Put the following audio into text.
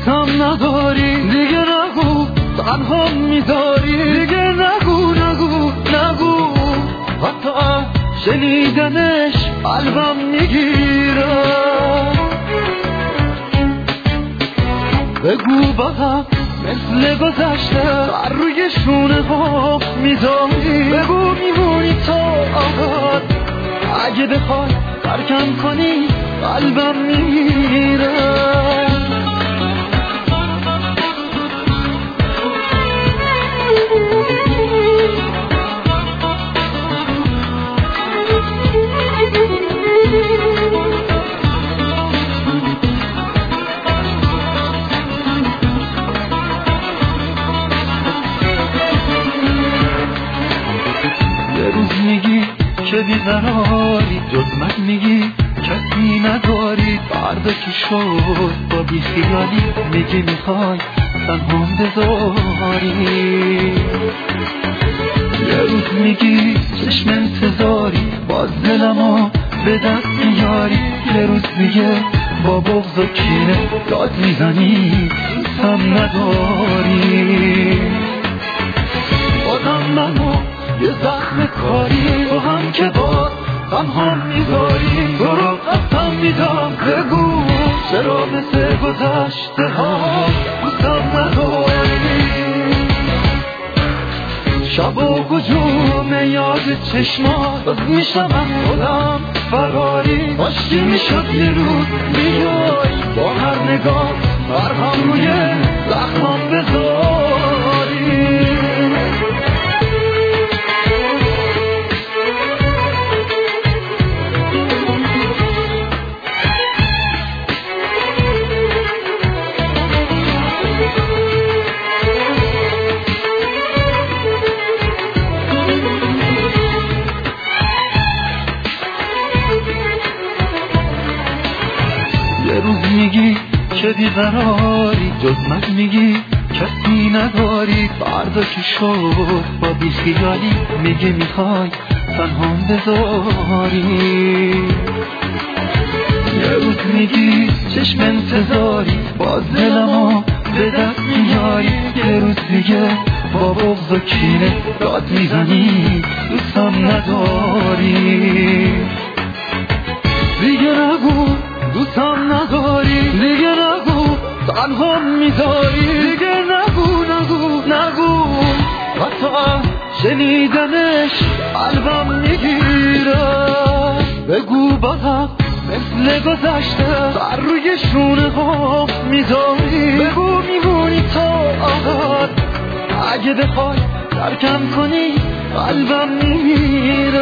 دوستم نداری دیگه نگو تنها میذاری دیگه نگو نگو نگو حتی شنیدنش قلبم میگیره بگو بهم مثل گذشته بر روی شونه ها میذاری بگو میمونی تا آخر اگه بخوای ترکم کنی قلبم میره میگی که بیقراری جز من میگی کسی نداری فردا که شد با بیخیالی میگی میخوای تنهام بذاری یه روز میگی چشم انتظاری باز دلمو به دست میاری یه روز میگه با بغض و کینه داد میزنی دوستم نداری بازم منو یه زخم کاری تو هم که باز تنها میذاری تو رو قسم میدم بگو چرا مثل گذشته ها دوستم نداری شب و گجوم یاد چشمات باز میشم از خودم فراری کاشکی میشد یه روز بیای با هر نگاه مرهم روی زخمم بذاری یه روز میگی که بیقراری جز من میگی کسی نداری فردا که شد با بیخیالی میگی میخوای تنهام بذاری یه روز میگی چشم انتظاری باز دلمو به دست میاری یه روز دیگه با بغض و کینه داد میزنی دوستم نداری دیگه نگو دوستم نداری دیگه نگو تنها میذاری دیگه نگو نگو نگو حتی شنیدنش قلبم میگیره بگو بازم مثل گذشته بر روی شونه ها میذاری بگو میمونی تا آخر اگه بخوای ترکم کنی قلبم میمیره